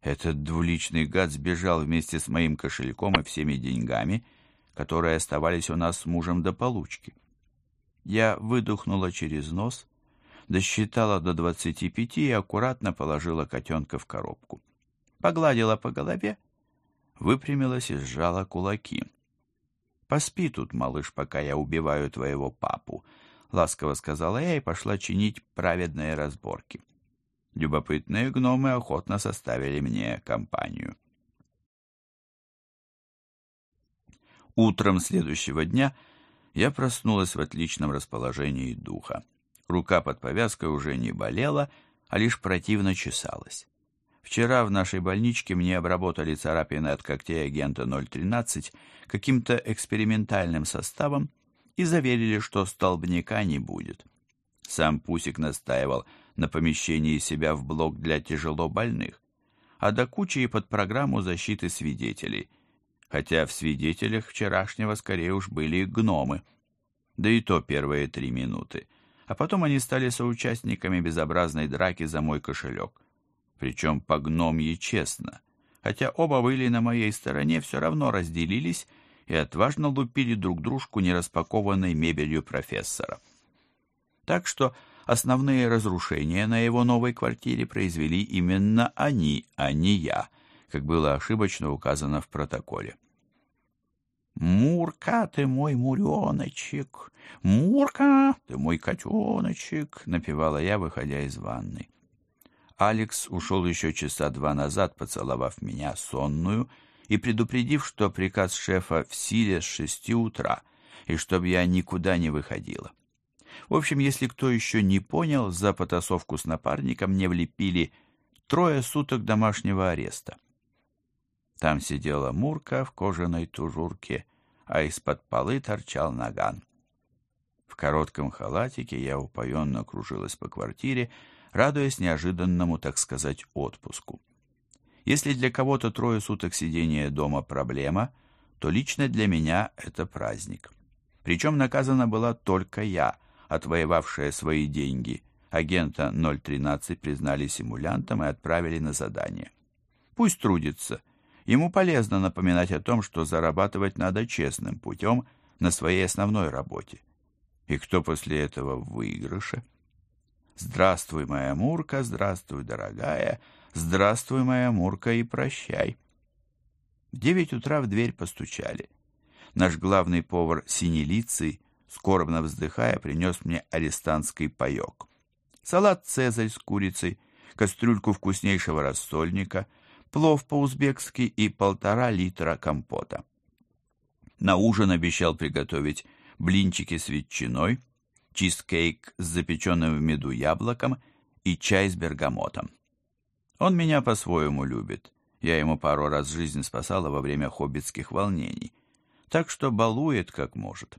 Этот двуличный гад сбежал вместе с моим кошельком и всеми деньгами, которые оставались у нас с мужем до получки. Я выдохнула через нос, досчитала до 25 и аккуратно положила котенка в коробку. Погладила по голове, выпрямилась и сжала кулаки. «Поспи тут, малыш, пока я убиваю твоего папу», — ласково сказала я и пошла чинить праведные разборки. Любопытные гномы охотно составили мне компанию. Утром следующего дня я проснулась в отличном расположении духа. Рука под повязкой уже не болела, а лишь противно чесалась. Вчера в нашей больничке мне обработали царапины от когтей агента 013 каким-то экспериментальным составом и заверили, что столбняка не будет. Сам Пусик настаивал на помещении себя в блок для тяжелобольных, а до кучи и под программу защиты свидетелей, хотя в свидетелях вчерашнего скорее уж были гномы, да и то первые 3 минуты, а потом они стали соучастниками безобразной драки за мой кошелек. Причем по гномье честно, хотя оба были на моей стороне, все равно разделились и отважно лупили друг дружку нераспакованной мебелью профессора. Так что основные разрушения на его новой квартире произвели именно они, а не я, как было ошибочно указано в протоколе. «Мурка, ты мой муреночек! Мурка, ты мой котеночек!» — напевала я, выходя из ванной. Алекс ушел еще часа 2 назад, поцеловав меня сонную и предупредив, что приказ шефа в силе с 6 утра, и чтоб я никуда не выходила. В общем, если кто еще не понял, за потасовку с напарником мне влепили 3 суток домашнего ареста. Там сидела Мурка в кожаной тужурке, а из-под полы торчал наган. В коротком халатике я упоенно кружилась по квартире, радуясь неожиданному, так сказать, отпуску. Если для кого-то 3 суток сидения дома проблема, то лично для меня это праздник. Причем наказана была только я, отвоевавшая свои деньги. Агента 013 признали симулянтом и отправили на задание. Пусть трудится. Ему полезно напоминать о том, что зарабатывать надо честным путем на своей основной работе. И кто после этого в выигрыше? Здравствуй, моя Мурка, здравствуй, дорогая, здравствуй, моя Мурка, и прощай. В 9 утра в дверь постучали. Наш главный повар Синелицый, скорбно вздыхая, принес мне арестантский паек. Салат «Цезарь» с курицей, кастрюльку вкуснейшего рассольника, плов по-узбекски и 1,5 литра компота. На ужин обещал приготовить блинчики с ветчиной, чизкейк с запеченным в меду яблоком и чай с бергамотом. Он меня по-своему любит. Я ему пару раз жизнь спасала во время хоббитских волнений, так что балует как может.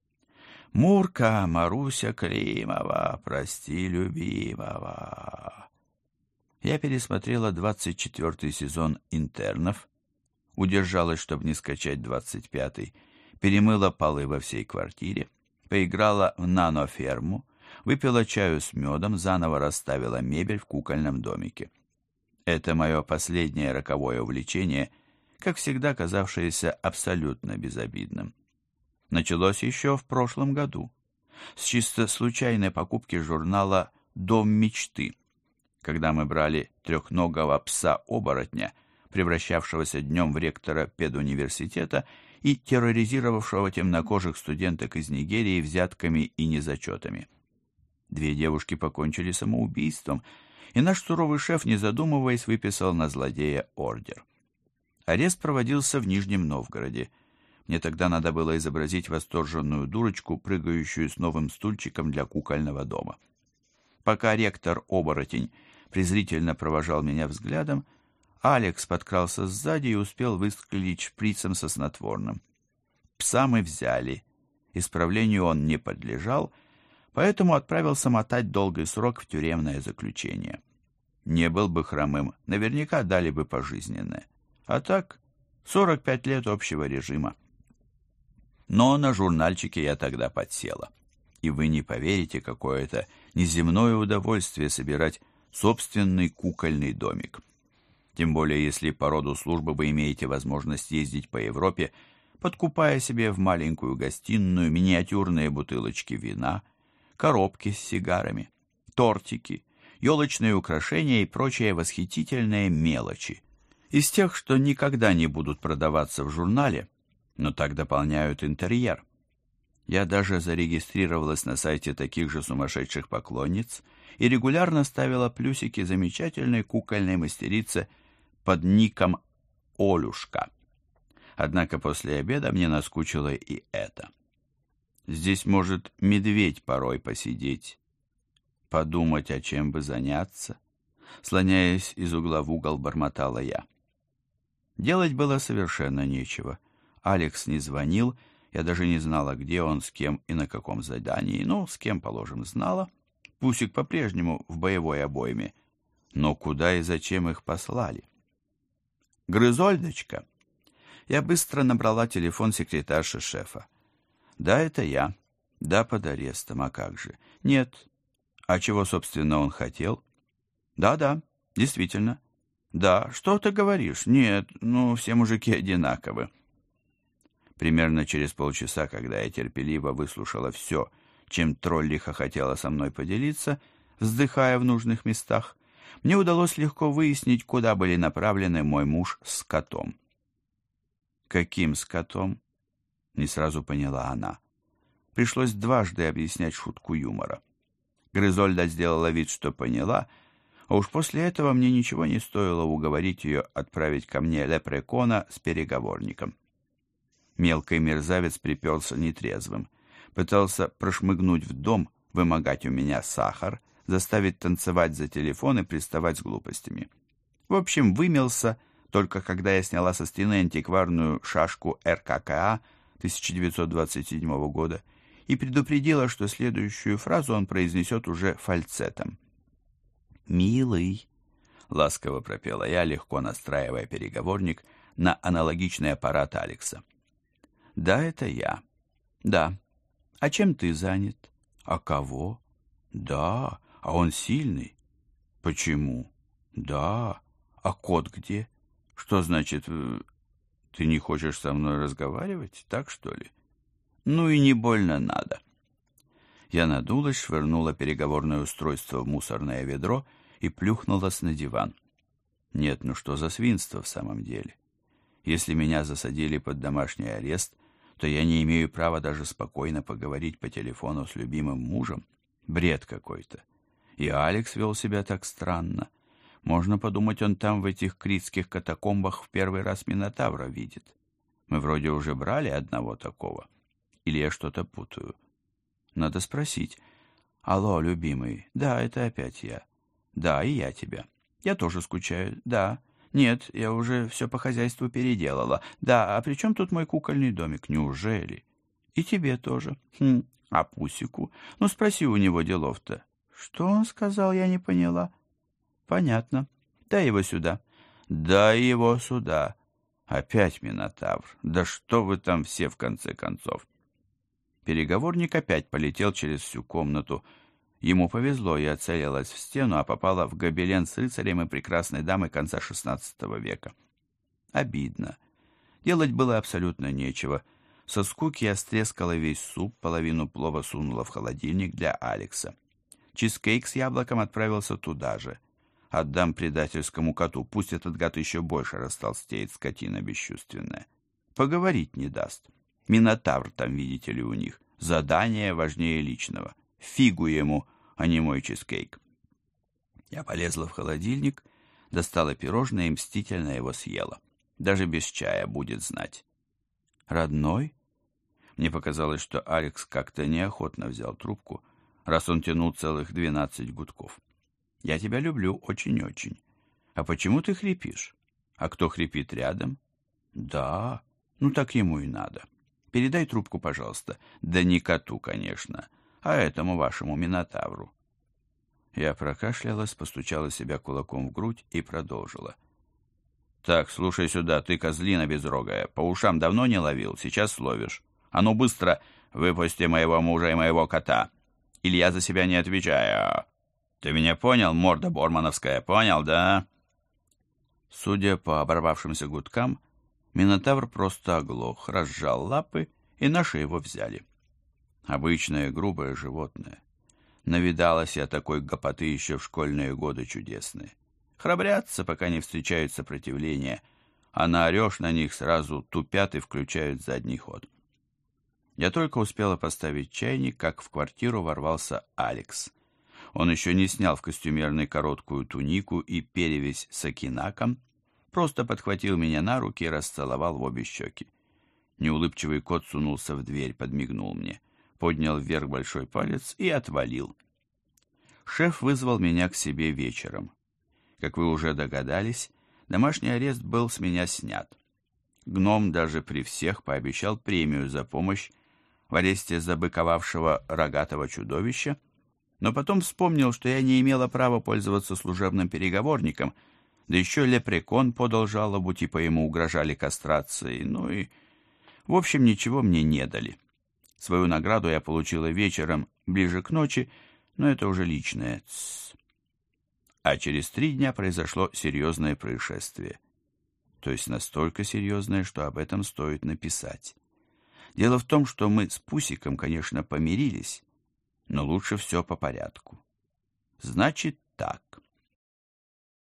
Мурка, Маруся Климова, прости любимого. Я пересмотрела 24-й сезон «Интернов», удержалась, чтобы не скачать 25-й, перемыла полы во всей квартире, поиграла в наноферму, выпила чаю с медом, заново расставила мебель в кукольном домике. Это мое последнее роковое увлечение, как всегда казавшееся абсолютно безобидным. Началось еще в прошлом году, с чисто случайной покупки журнала «Дом мечты», когда мы брали трехногого пса-оборотня, превращавшегося днем в ректора педуниверситета и терроризировавшего темнокожих студенток из Нигерии взятками и незачетами. 2 девушки покончили самоубийством, и наш суровый шеф, не задумываясь, выписал на злодея ордер. Арест проводился в Нижнем Новгороде. Мне тогда надо было изобразить восторженную дурочку, прыгающую с новым стульчиком для кукольного дома. Пока ректор-оборотень презрительно провожал меня взглядом, Алекс подкрался сзади и успел выстрелить шприцем со снотворным. Пса мы взяли. Исправлению он не подлежал, поэтому отправился мотать долгий срок в тюремное заключение. Не был бы хромым, наверняка дали бы пожизненное. А так, 45 лет общего режима. Но на журнальчике я тогда подсела. И вы не поверите, какое это неземное удовольствие собирать собственный кукольный домик. Тем более, если по роду службы вы имеете возможность ездить по Европе, подкупая себе в маленькую гостиную миниатюрные бутылочки вина, коробки с сигарами, тортики, елочные украшения и прочие восхитительные мелочи. Из тех, что никогда не будут продаваться в журнале, но так дополняют интерьер. Я даже зарегистрировалась на сайте таких же сумасшедших поклонниц и регулярно ставила плюсики замечательной кукольной мастерице под ником Олюшка. Однако после обеда мне наскучило и это. Здесь может медведь порой посидеть, подумать, о чем бы заняться. Слоняясь из угла в угол, бормотала я. Делать было совершенно нечего. Алекс не звонил, я даже не знала, где он, с кем и на каком задании. Ну, с кем, положим, знала. Пусик по-прежнему в боевой обойме. Но куда и зачем их послали? Грызольдочка. Я быстро набрала телефон секретарши шефа. Да, это я. Да, под арестом, а как же? Нет. А чего, собственно, он хотел? Да, действительно. Да, что ты говоришь? Нет, ну, все мужики одинаковы. Примерно через полчаса, когда я терпеливо выслушала все, чем троллиха хотела со мной поделиться, вздыхая в нужных местах, мне удалось легко выяснить, куда были направлены мой муж с котом. «Каким с котом?» — не сразу поняла она. Пришлось дважды объяснять шутку юмора. Грызольда сделала вид, что поняла, а уж после этого мне ничего не стоило уговорить ее отправить ко мне лепрекона с переговорником. Мелкий мерзавец приперся нетрезвым, пытался прошмыгнуть в дом, вымогать у меня сахар, заставить танцевать за телефон и приставать с глупостями. В общем, вымелся, только когда я сняла со стены антикварную шашку РККА 1927 года и предупредила, что следующую фразу он произнесет уже фальцетом. «Милый», — ласково пропела я, легко настраивая переговорник на аналогичный аппарат Алекса. «Да, это я. Да. А чем ты занят? А кого? Да. А он сильный? Почему? Да. А кот где? Что значит, ты не хочешь со мной разговаривать? Так, что ли? Ну и не больно надо». Я надулась, швырнула переговорное устройство в мусорное ведро и плюхнулась на диван. Нет, ну что за свинство в самом деле? Если меня засадили под домашний арест, то я не имею права даже спокойно поговорить по телефону с любимым мужем. Бред какой-то. И Алекс вел себя так странно. Можно подумать, он там в этих критских катакомбах в первый раз Минотавра видит. Мы вроде уже брали одного такого. Или я что-то путаю? Надо спросить. Алло, любимый. Да, это опять я. Да, и я тебя. Я тоже скучаю. Да. Нет, я уже все по хозяйству переделала. Да, а при чем тут мой кукольный домик? Неужели? И тебе тоже. А Пусику? Ну, спроси у него делов-то. Что он сказал, я не поняла. Понятно. Дай его сюда. Дай его сюда. Опять Минотавр. Да что вы там все в конце концов? Переговорник опять полетел через всю комнату. Ему повезло, я целилась в стену, а попала в гобелен с рыцарем и прекрасной дамой конца XVI века. Обидно. Делать было абсолютно нечего. Со скуки я стрескала весь суп, половину плова сунула в холодильник для Алекса. Чизкейк с яблоком отправился туда же. Отдам предательскому коту, пусть этот гад еще больше растолстеет, скотина бесчувственная. Поговорить не даст. Минотавр там, видите ли, у них. Задание важнее личного. Фигу ему, а не мой чизкейк. Я полезла в холодильник, достала пирожное и мстительно его съела. Даже без чая будет знать. Родной? Мне показалось, что Алекс как-то неохотно взял трубку, раз он тянул целых 12 гудков. Я тебя люблю очень-очень. А почему ты хрипишь? А кто хрипит рядом? Да, ну так ему и надо. Передай трубку, пожалуйста. Да не коту, конечно, а этому вашему Минотавру. Я прокашлялась, постучала себя кулаком в грудь и продолжила. Так, слушай сюда, ты, козлина безрогая, по ушам давно не ловил, сейчас словишь. А ну быстро выпусти моего мужа и моего кота, или я за себя не отвечаю. Ты меня понял, морда бормановская, понял, да? Судя по оборвавшимся гудкам, Минотавр просто оглох, разжал лапы, и наши его взяли. Обычное грубое животное. Навидалась я такой гопоты еще в школьные годы чудесные. Храбрятся, пока не встречают сопротивления, а наорешь на них, сразу тупят и включают задний ход. Я только успела поставить чайник, как в квартиру ворвался Алекс. Он еще не снял в костюмерной короткую тунику и перевязь с окинаком, просто подхватил меня на руки и расцеловал в обе щеки. Неулыбчивый кот сунулся в дверь, подмигнул мне, поднял вверх большой палец и отвалил. Шеф вызвал меня к себе вечером. Как вы уже догадались, домашний арест был с меня снят. Гном даже при всех пообещал премию за помощь в аресте забыковавшего рогатого чудовища, но потом вспомнил, что я не имела права пользоваться служебным переговорником, да еще лепрекон подал жалобу, типа ему угрожали кастрацией, ну и... В общем, ничего мне не дали. Свою награду я получила вечером, ближе к ночи, но это уже личное. А через 3 дня произошло серьезное происшествие. То есть настолько серьезное, что об этом стоит написать. Дело в том, что мы с Пусиком, конечно, помирились, но лучше все по порядку. Значит так.